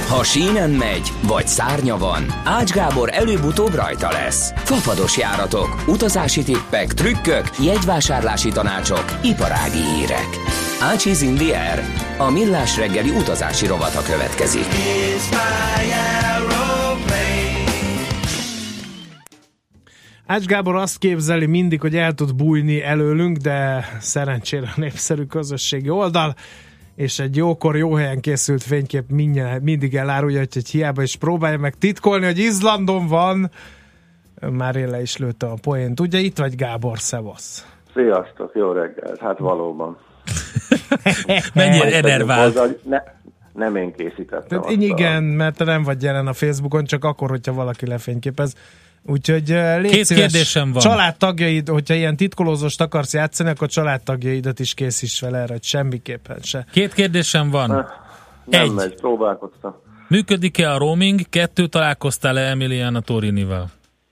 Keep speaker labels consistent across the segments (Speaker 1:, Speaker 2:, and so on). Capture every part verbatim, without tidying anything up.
Speaker 1: Ha sínen megy, vagy szárnya van, Ács Gábor előbb-utóbb rajta lesz. Fafados járatok, utazási tippek, trükkök, jegyvásárlási tanácsok, iparági hírek. Ácsiz in the air. A millás reggeli utazási rovata következik.
Speaker 2: Ács Gábor azt képzeli mindig, hogy el tud bújni előlünk, de szerencsére a népszerű közösségi oldal, és egy jókor, jó helyen készült fénykép mindjárt, mindig elárulja, hogy hiába is próbálja meg titkolni, hogy Izlandon van. Már én le is lőtte a poént. Ugye itt vagy, Gábor, szevasz?
Speaker 3: Sziasztok, jó reggelt. Hát valóban.
Speaker 4: Mennyire enervált.
Speaker 3: Ne, nem én készítettem.
Speaker 2: Tehát, igen, mert te nem vagy jelen a Facebookon, csak akkor, hogyha valaki lefényképez. Úgyhogy légy
Speaker 4: Két
Speaker 2: szíves,
Speaker 4: kérdésem van.
Speaker 2: Családtagjaid, hogyha ilyen titkolózóst akarsz játszani, akkor családtagjaidat is készíts fel erre, hogy semmiképpen se.
Speaker 4: Két kérdésem van.
Speaker 3: Ne, nem
Speaker 4: Egy.
Speaker 3: megy, próbálkoztam.
Speaker 4: Működik-e a roaming? Kettő, találkoztál-e Emiliana Torinival?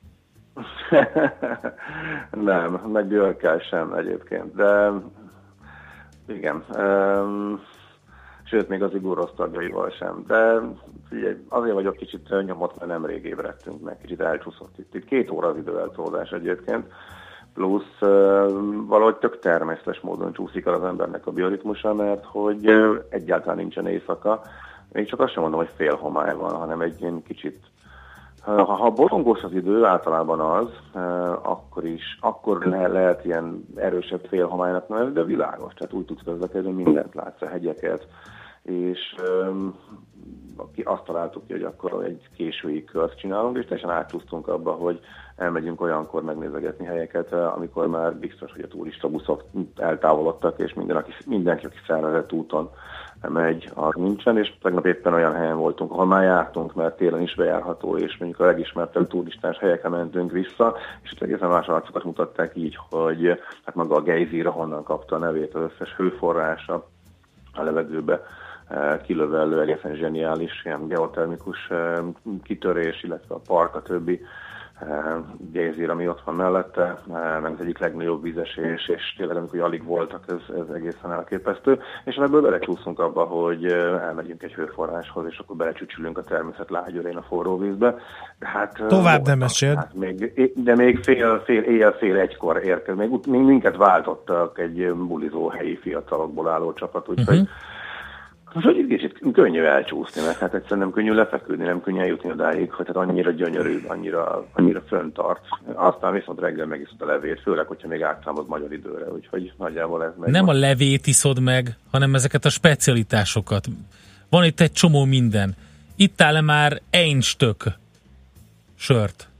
Speaker 3: Nem, meg Björkkel sem egyébként, de igen. Um, sőt, még az Igor tagjaival sem. De figyelj, azért vagyok kicsit nyomott, mert nemrég ébredtünk meg, kicsit elcsúszott itt. Itt két óra az időeltolódás egyébként, plusz uh, valahogy tök természetes módon csúszik el az embernek a bioritmusa, mert hogy uh, egyáltalán nincsen éjszaka. Még csak azt sem mondom, hogy fél homály van, hanem egy ilyen kicsit. Ha, ha borongós az idő, általában az, uh, akkor is, akkor le, lehet ilyen erősebb félhomálynak nevezni, de világos, tehát úgy tudsz közlekedni, mindent látsz, a hegyeket, és um, azt találtuk ki, hogy akkor egy késői kört csinálunk, és teljesen átcsúsztunk abba, hogy elmegyünk olyankor megnézegetni helyeket, amikor már biztos, hogy a turista buszok eltávolodtak, és minden, aki, mindenki, aki szervezett úton megy, az nincsen, és tegnap éppen olyan helyen voltunk, ahol már jártunk, mert télen is bejárható, és mondjuk a legismertebb turistás helyekre mentünk vissza, és itt egészen más arcokat mutatták így, hogy hát maga a gejzír, honnan kapta a nevét, az összes hőforrása a levegőbe kilövellő, egészen zseniális, ilyen geotermikus kitörés, illetve a park, a többi gejzír, ami ott van mellette, meg az egyik legnagyobb vízesés, és tényleg amikor alig voltak, ez, ez egészen elképesztő. És ebből belecsúszunk abba, hogy elmegyünk egy hőforráshoz, és akkor belecsücsülünk a természet lágyörén a forró vízbe. De hát,
Speaker 2: tovább nem mesél.
Speaker 3: Hát még, de még fél, fél, éjjel fél egykor érkez. Még, még minket váltottak egy bulizó helyi fiatalokból álló csapat, úgyhogy uh-huh. Az, hogy egy kicsit könnyű elcsúszni, mert hát egyszerűen nem könnyű lefeküdni, nem könnyű eljutni odáig, hogy hát annyira gyönyörű, annyira, annyira föntart. Aztán viszont reggel megiszod a levét, főleg, hogyha még átszámod magyar időre, úgyhogy nagyjából ez meg.
Speaker 4: Nem a levét iszod meg, hanem ezeket a specialitásokat. Van itt egy csomó minden. Itt áll-e már Einstök sört?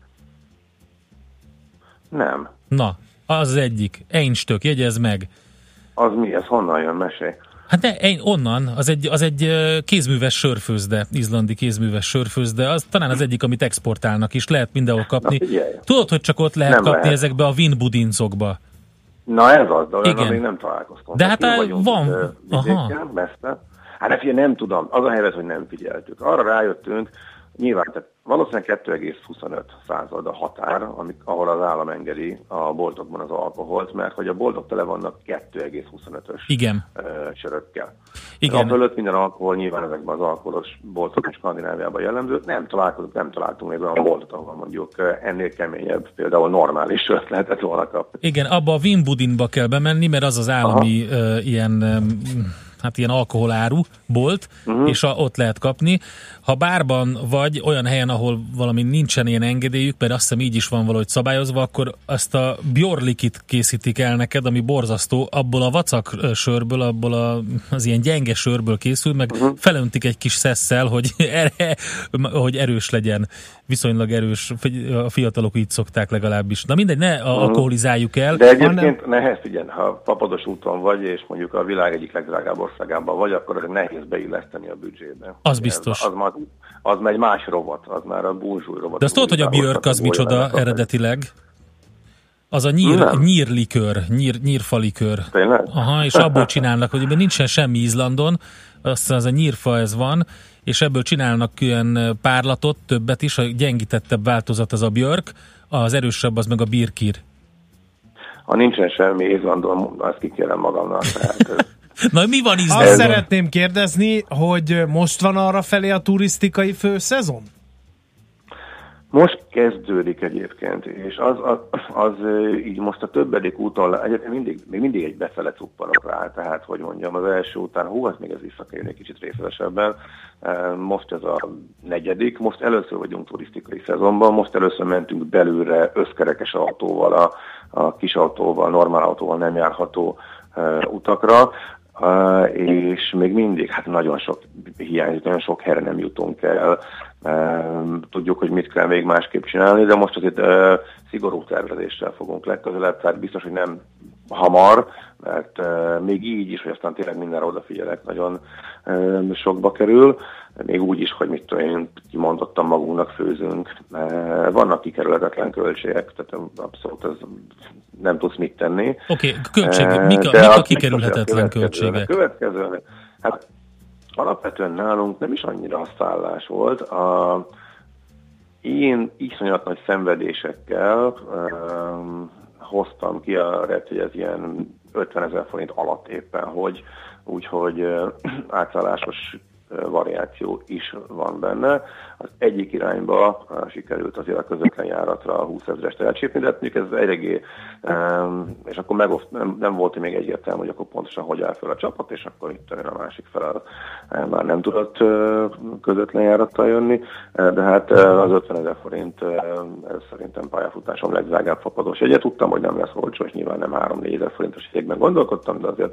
Speaker 3: Nem.
Speaker 4: Na, az egyik. Einstök, jegyezd meg.
Speaker 3: Az mi? Ez honnan jön? Mesélj.
Speaker 4: Hát ne, én onnan, az egy, az egy kézműves sörfőzde, izlandi kézműves sörfőzde, az talán az egyik, amit exportálnak is, lehet mindenhol kapni. Na, tudod, hogy csak ott lehet nem kapni lehet. Ezekbe a vinbudincokba.
Speaker 3: Na ez az, de olyan, még nem találkoztam.
Speaker 4: De hát van.
Speaker 3: Vidéken, messze. Hát ne figyelj, nem tudom, az a helyzet, hogy nem figyeltük. Arra rájöttünk, nyilván, tehát valószínűleg kettő egész huszonöt század a határ, amik, ahol az állam engedi a boltokban az alkoholt, mert hogy a boltok tele vannak kettő egész huszonötös
Speaker 4: Igen.
Speaker 3: Uh, sörökkel.
Speaker 4: Igen.
Speaker 3: A fölött minden alkohol nyilván ezekben az alkoholos boltok Skandináviában jellemző. Nem találkozunk, nem találtunk még olyan boltot, ahol mondjuk ennél keményebb, például normális sört lehetett volna kapni.
Speaker 4: Igen, abba a Vinbudinba kell bemenni, mert az az állami uh, ilyen... Um, hát ilyen alkoholáru bolt, uh-huh. és a, ott lehet kapni. Ha bárban vagy olyan helyen, ahol valami nincsen ilyen engedélyük, mert azt hiszem így is van valahogy szabályozva, akkor azt a Bjorlikit készítik el neked, ami borzasztó, abból a vacak sörből, abból a, az ilyen gyenge sörből készül, meg uh-huh. felöntik egy kis szesszel, hogy, erre, hogy erős legyen, viszonylag erős, a fiatalok így szokták legalábbis. Na mindegy, ne uh-huh. alkoholizáljuk el.
Speaker 3: De egyébként hanem... nehéz, figyelj, ha papados úton vagy, és mondjuk a világ egyik legdrágább országában vagy, akkor az nehéz beilleszteni a büdzsébe.
Speaker 4: Az biztos.
Speaker 3: Az, az, az már egy más rovat, az már a burzsúly rovat.
Speaker 4: De azt tudod, hogy a Björk az micsoda eredetileg? Az a nyír, nyírlikör, nyír, nyírfalikör.
Speaker 3: Tényleg?
Speaker 4: Aha, és abból csinálnak, hogy nincsen semmi Izlandon, azt az a nyírfa ez van, és ebből csinálnak ilyen párlatot, többet is, a gyengítettebb változat az a Björk, az erősebb az meg a Birkir.
Speaker 3: Ha nincsen semmi Izlandon, azt kikérem magamnak. Tehát
Speaker 4: Na, mi van ízben?
Speaker 2: Azt szeretném kérdezni, hogy most van arra felé a turisztikai főszezon?
Speaker 3: Most kezdődik egyébként, és az, az, az így most a többedik úton, egyébként mindig, még mindig egy befele cuppanok rá, tehát, hogy mondjam, az első után, hú, hát még ez vissza kell egy kicsit részletesebben, most ez a negyedik, most először vagyunk turisztikai szezonban, most először mentünk belülre összkerekes autóval, a, a kis autóval, normál autóval nem járható uh, utakra, Uh, és még mindig hát nagyon sok hiányzik, nagyon sok helyre nem jutunk el. Uh, tudjuk, hogy mit kell még másképp csinálni, de most azért uh, szigorú tervezéssel fogunk legközelebb, tehát biztos, hogy nem hamar, mert uh, még így is, hogy aztán tényleg mindenre odafigyelek, nagyon uh, sokba kerül, még úgy is, hogy mit tudom én, kimondottan magunknak főzünk. Uh, vannak kikerülhetetlen költségek, tehát abszolút ez nem tudsz mit tenni.
Speaker 4: Oké, okay, költségek, mik a, mik a kikerülhetetlen költségek?
Speaker 3: Következő, hát alapvetően nálunk nem is annyira a szállás volt. A, én iszonyat nagy szenvedésekkel um, hoztam ki a ret, hogy ez ilyen ötvenezer forint alatt éppen, hogy úgyhogy uh, átszállásos variáció is van benne. Az egyik irányba sikerült azért a közvetlen járatra a húszezrest elcsípni, de mondjuk ez eléggé, és akkor megoft, nem, nem volt még egyértelmű, hogy akkor pontosan hogy áll fel a csapat, és akkor itt a másik felel már nem tudott közvetlen járattal jönni, de hát az ötvenezer forint ez szerintem pályafutásom legdrágább fapados jegye. Tudtam, hogy nem lesz olcsó, és nyilván nem három-négyezer forintos jegyekben gondolkodtam, de azért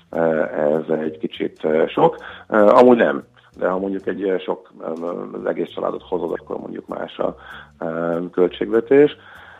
Speaker 3: ez egy kicsit sok. Amúgy nem. De ha mondjuk egy sok az egész családot hozod, akkor mondjuk más a költségvetés.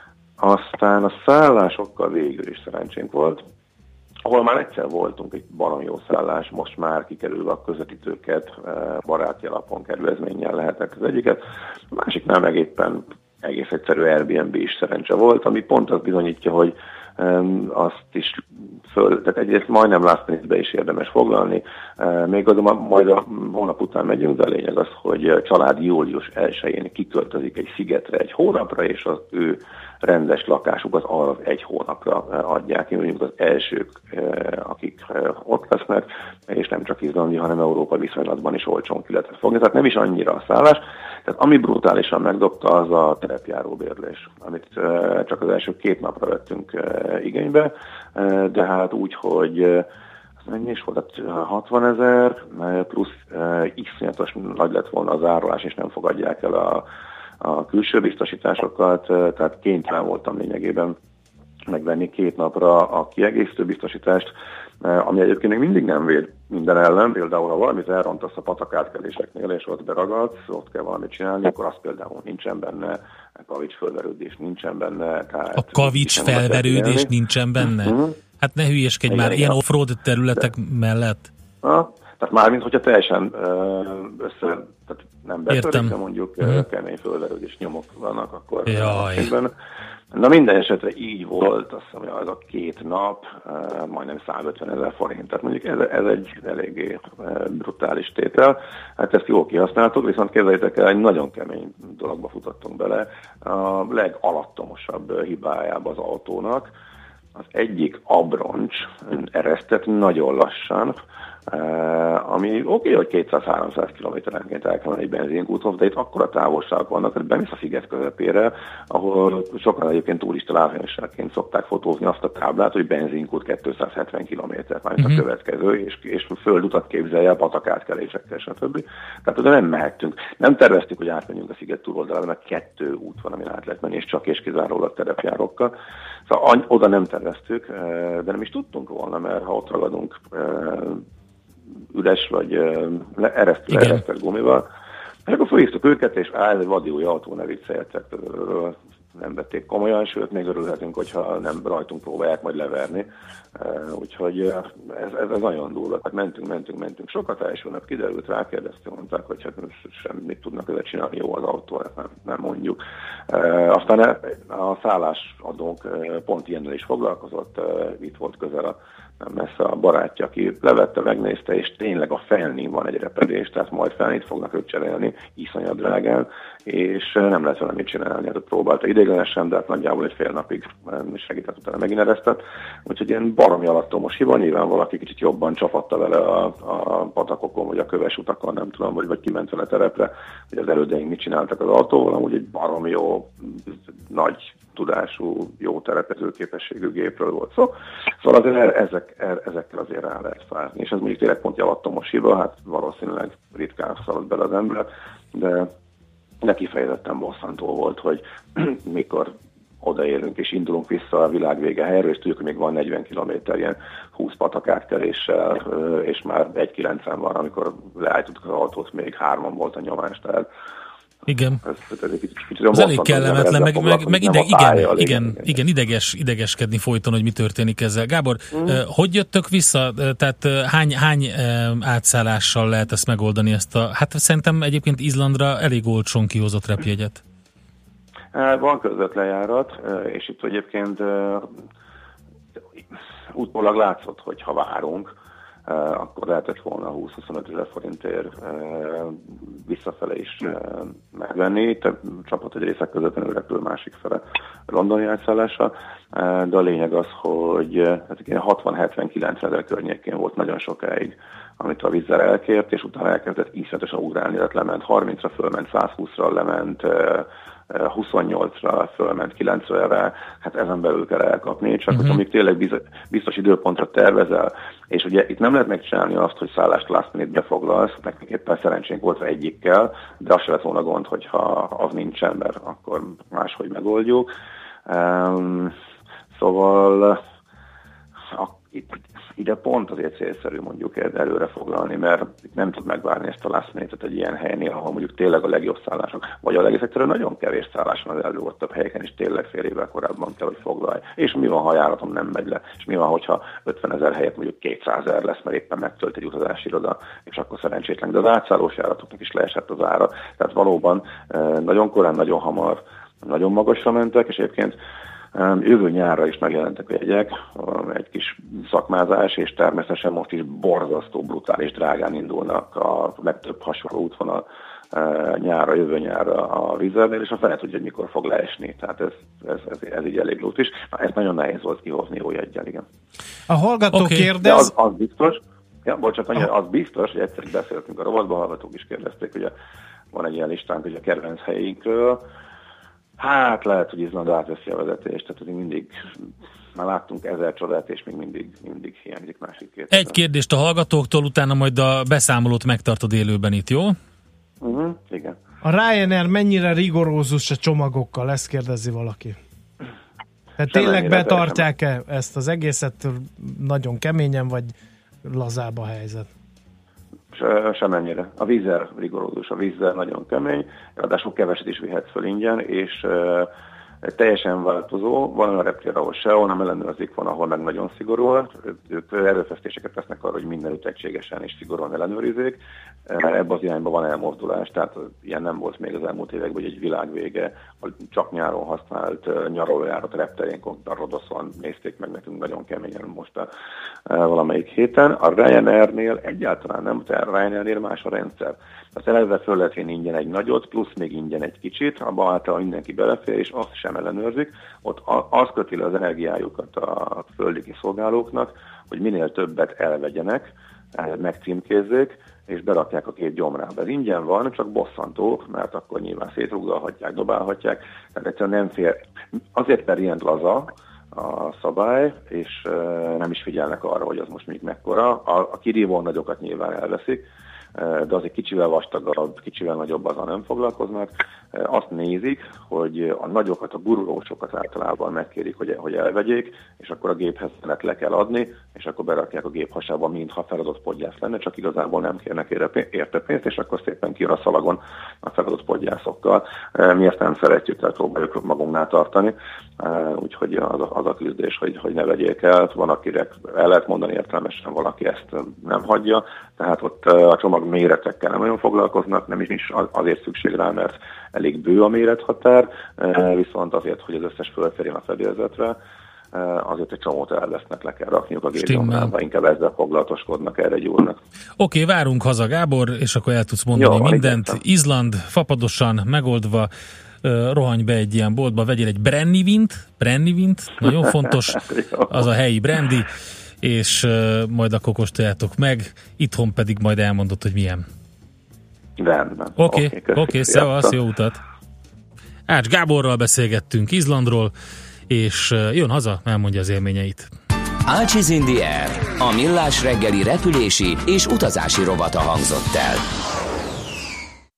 Speaker 3: Aztán a szállásokkal végül is szerencsénk volt, ahol már egyszer voltunk egy baromi jó szállás, most már kikerülve a közvetítőket, baráti alapon kedvezménnyel lehetett az egyiket. A másiknál meg éppen egész egyszerű Airbnb is szerencse volt, ami pont azt bizonyítja, hogy Um, azt is föl, tehát egyrészt majdnem last minute-be is érdemes foglalni, uh, még azon majd a hónap után megyünk, de a lényeg az, hogy a család július elsején kiköltözik egy szigetre egy hónapra, és az ő rendes lakásuk az arra az egy hónapra uh, adják ki, mondjuk az elsők, uh, akik uh, ott lesznek, és nem csak izlandi, hanem Európa viszonylatban is olcsón ki lehetett fogni, tehát nem is annyira a szállás. Tehát ami brutálisan megdobta, az a terepjáróbérlés, amit uh, csak az első két napra vettünk uh, igénybe, uh, de hát úgy, hogy uh, mennyi is volt, hatvanezer, plusz uh, iszonyatos nagy lett volna az árulás, és nem fogadják el a, a külső biztosításokat, uh, tehát kénytelen voltam lényegében megvenni két napra a kiegészítő biztosítást, ami egyébként még mindig nem véd minden ellen, például ha valamit elrontasz a patakátkeléseknél, és ott beragadsz, ott kell valamit csinálni, akkor az például nincsen benne, a kavics felverődés nincsen benne. Tehát
Speaker 4: a kavics felverődés nincsen benne? Uh-huh. Hát ne hülyeskedj igen, már, igen. Ilyen off-road területek de. mellett.
Speaker 3: Ha, tehát mármint, hogyha teljesen össze, tehát nem betörik, de mondjuk uh-huh. kemény felverődés nyomok vannak, akkor benne. Na minden esetre így volt, azt hiszem, hogy az a két nap, uh, majdnem százötvenezer forint, tehát mondjuk ez, ez egy eléggé uh, brutális tétel. Hát ezt jól kihasználtuk, viszont képzeljétek el, egy nagyon kemény dologba futottunk bele, a legalattomosabb hibájába az autónak. Az egyik abroncs eresztett nagyon lassan, Uh, ami oké, okay, hogy kétszáz-háromszáz kilométerenként el kell menni egy benzinkúton, de itt akkora távolságok vannak, hogy bemész a sziget közepére, ahol sokan egyébként turista látványosságként szokták fotózni azt a táblát, hogy benzinkút kétszázhetven kilométer, mármint uh-huh. a következő, és, és földutat képzelje a patakátkelésekkel, stb. Tehát oda nem mehettünk. Nem terveztük, hogy átmenjünk a sziget túloldalára, mert kettő út van, amin át lehet menni, és csak és kizárólag terepjárókkal. Szóval oda nem terveztük, de nem is tudtunk volna, mert ha ott ragadunk üres vagy uh, eresztő, eresztett gumival. És akkor felhívtuk őket, és áll egy vadi új autó, ne vicceljetek, nem vették komolyan, sőt, még örülhetünk, hogyha nem rajtunk próbálják majd leverni. Uh, úgyhogy uh, ez, ez, ez nagyon durva. Tehát mentünk, mentünk, mentünk. Sokat első nap kiderült, rákérdeztünk, mondták, hogy hát semmit tudnak ezzel csinálni, jó az autó, nem, nem mondjuk. Uh, aztán a szállásadónk uh, pont ilyennel is foglalkozott, uh, itt volt közel a nem messze a barátja, aki levette, megnézte, és tényleg a felnén van egy repedés, tehát majd felnét fognak őt cserélni, iszonyat drágán, és nem lehet vele mit csinálni, hát próbálta ideiglenesen, de hát nagyjából egy fél napig segített, utána megint eresztett. Úgyhogy ilyen baromi alattomos hiba, nyilván valaki kicsit jobban csapatta vele a, a patakokon, vagy a köves utakon, nem tudom, vagy, vagy kiment vele terepre, hogy az elődeink mit csináltak az autóval, amúgy egy baromi jó, nagy tudású, jó terepező képességű gépről volt szó. Szóval azért ezek, ezekkel azért rá lehet fázni. És ez mondjuk tényleg pont alattomos hiba, hát valószínűleg ritkán szaladt bele az ember, de, de kifejezetten bosszantó volt, hogy mikor odaérünk és indulunk vissza a világ vége helyről, és tudjuk, hogy még van negyven kilométer ilyen húsz patak átkeréssel, és már egy kilencven van, amikor leállítottuk az autót, még hárman volt a nyomás, tehát
Speaker 4: igen.
Speaker 3: Ez, ez, kicsit, kicsit
Speaker 4: ez elég kellemetlen, meg, meg, meg ide, igen,
Speaker 3: tája,
Speaker 4: igen, igen, igen, ideges, idegeskedni folyton, hogy mi történik ezzel. Gábor, mm. hogy jöttök vissza? Tehát hány, hány átszállással lehet ezt megoldani? Ezt a, hát szerintem egyébként Izlandra elég olcsón kihozott repjegyet.
Speaker 3: Van közvetlen járat, és itt egyébként utólag látszott, hogy ha várunk, akkor lehetett volna húsz-huszonöt ezer forintért visszafele is megvenni. Itt a csapat egy része közvetlenül repül, másik fele londoni átszállása, de a lényeg az, hogy hatvan-hetven-kilencven ezer környékén volt nagyon sokáig, amit a Wizz Air elkért, és utána elkezdett iszonyatosan ugrálni, tehát lement harmincra, fölment százhúszra, lement huszonnyolcra, fölment kilencvenre, hát ezen belül kell elkapni, csak uh-huh. amíg tényleg biztos, biztos időpontra tervezel, és ugye itt nem lehet megcsinálni azt, hogy szállást last minute befoglalsz, nekünk éppen szerencsénk volt egyikkel, de az se lett volna gond, hogyha az nincsen, mert akkor máshogy megoldjuk. Um, szóval a, itt, ide pont azért célszerű mondjuk előre foglalni, mert nem tud megvárni ezt a last minute-et egy ilyen helynél, ahol mondjuk tényleg a legjobb szállások, vagy a legjobb egyszerűen nagyon kevés szállás van az előadtabb helyeken, és tényleg fél évvel korábban kell, hogy foglalj. És mi van, ha a járatom nem megy le? És mi van, hogyha ötven ezer helyett mondjuk kétszázezer lesz, mert éppen megtölt egy utazási iroda, és akkor szerencsétlen. De az átszállós járatoknak is leesett az ára. Tehát valóban nagyon korán, nagyon hamar, nagyon magasra mentek, és egyébként jövő nyárra is megjelentek a jegyek, egy kis szakmázás, és természetesen most is borzasztó, brutális drágán indulnak a legtöbb hasonló útvonal nyárra, jövő nyárra a Wizz Airnél, és a fene tudja, hogy mikor fog leesni. Tehát ez, ez, ez, ez így elég lútis. Ez nagyon nehéz volt kihozni jó jeggyel, igen.
Speaker 2: A hallgató
Speaker 4: okay.
Speaker 2: kérdez...
Speaker 3: De az, az biztos, ja, bocsánat, annyira, az biztos, hogy egyszer beszéltünk a rovatban, hallgatók is kérdezték, hogy van egy ilyen listánk, hogy a kedvenc helyeinkről. Hát lehet, hogy Izland átveszi a vezetést, tehát mindig már láttunk ezer csodát, és még mindig, mindig hiányzik másik két.
Speaker 4: Egy kérdést a hallgatóktól, utána majd a beszámolót megtartod élőben itt, jó?
Speaker 3: Uh-huh, igen.
Speaker 2: A Ryanair mennyire rigorózus a csomagokkal, ezt kérdezi valaki. Tehát tényleg betartják-e ezt az egészet nagyon keményen, vagy lazább a helyzet?
Speaker 3: Se, semennyire. A Wizz Air rigorózus, a Wizz Air nagyon kemény, ráadásul keveset is vihetsz föl ingyen, és uh, teljesen változó. Van olyan reptér, ahol sehol nem ellenőrzik, van, ahol meg nagyon szigorúan. Ők erőfeszítéseket tesznek arra, hogy mindenütt egységesen és szigorúan ellenőrizzék. Ebben az irányban van elmozdulás, tehát ilyen nem volt még az elmúlt években, hogy egy világvége, csak nyáron használt nyaralójárat repterénkon, a Rodoszon nézték meg nekünk nagyon keményen most a, a valamelyik héten. A Ryanairnél egyáltalán nem, tehát a Ryanairnél más a rendszer. Tehát eleve föl lehet vinni ingyen egy nagyot, plusz még ingyen egy kicsit, abban általában mindenki belefér, és azt sem ellenőrzik. Ott az köti le az energiájukat a földi kiszolgálóknak, hogy minél többet elvegyenek, megcímkézzék, és berakják a két gyomrába. Ez ingyen van, csak bosszantó, mert akkor nyilván szétrugdalhatják, dobálhatják, tehát egyszerűen nem fér. Azért per ilyen laza a szabály, és nem is figyelnek arra, hogy az most még mekkora. A, a kirívó nagyokat nyilván elveszik, de azért kicsivel vastagabb, kicsivel nagyobb azzal nem foglalkoznak. Azt nézik, hogy a nagyokat, a gurulósokat általában megkérik, hogy, hogy elvegyék, és akkor a géphez le kell adni, és akkor berakják a gép hasába, mintha feladott podgyász lenne, csak igazából nem kérnek érte pénzt, és akkor szépen kijön a szalagon a feladott podgyászokkal. Mi ezt nem szeretjük, tehát próbáljuk magunknál tartani, úgyhogy az a, az a küzdés, hogy, hogy ne vegyék el. Van, akire el lehet mondani értelmesen, valaki ezt nem hagyja, tehát ott a csomag méretekkel nem nagyon foglalkoznak, nem is azért szükség rá, mert elég bő a mérethatár, viszont azért, hogy az összes fölférjen a fedélzetre, azért egy csomót elvesznek, le kell rakniuk a gépnyomdába, inkább ezzel foglalatoskodnak, erre gyúrnak.
Speaker 4: Oké, okay, várunk haza, Gábor, és akkor el tudsz mondani jó, mindent. Igen. Izland fapadosan megoldva, rohanj be egy ilyen boltba, vegyél egy brennivint, brennivint, nagyon fontos, az a helyi brandy, és majd akkor kóstoljátok meg, itthon pedig majd elmondod, hogy milyen.
Speaker 3: Rendben.
Speaker 4: Oké, okay, oké, okay, szevasz, jó utat! Ács Gáborral beszélgettünk Izlandról, és jön haza, elmondja az élményeit.
Speaker 1: Ácsiz in the Air, a millás reggeli repülési és utazási rovata hangzott el.